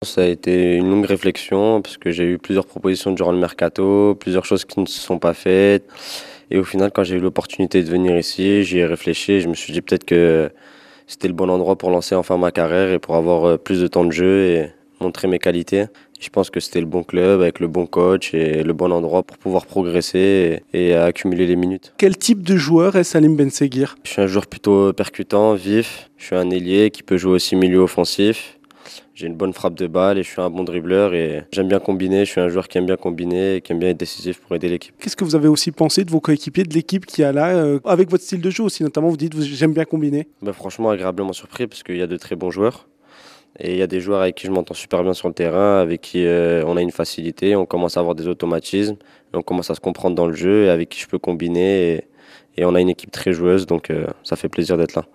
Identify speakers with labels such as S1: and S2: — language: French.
S1: Ça a été une longue réflexion parce que j'ai eu plusieurs propositions durant le mercato, plusieurs choses qui ne se sont pas faites. Et au final, quand j'ai eu l'opportunité de venir ici, j'y ai réfléchi et je me suis dit peut-être que c'était le bon endroit pour lancer enfin ma carrière et pour avoir plus de temps de jeu et montrer mes qualités. Je pense que c'était le bon club avec le bon coach et le bon endroit pour pouvoir progresser et accumuler les minutes.
S2: Quel type de joueur est Salim Benseghir?
S1: Je suis un joueur plutôt percutant, vif. Je suis un ailier qui peut jouer aussi milieu offensif. J'ai une bonne frappe de balle et je suis un bon dribbleur et j'aime bien combiner. Je suis un joueur qui aime bien combiner et qui aime bien être décisif pour aider l'équipe.
S2: Qu'est-ce que vous avez aussi pensé de vos coéquipiers, de l'équipe qui a là, avec votre style de jeu aussi notamment, vous dites j'aime bien combiner?
S1: Franchement, agréablement surpris parce qu'il y a de très bons joueurs. Et il y a des joueurs avec qui je m'entends super bien sur le terrain, avec qui on a une facilité, on commence à avoir des automatismes, on commence à se comprendre dans le jeu et avec qui je peux combiner. Et on a une équipe très joueuse, donc ça fait plaisir d'être là.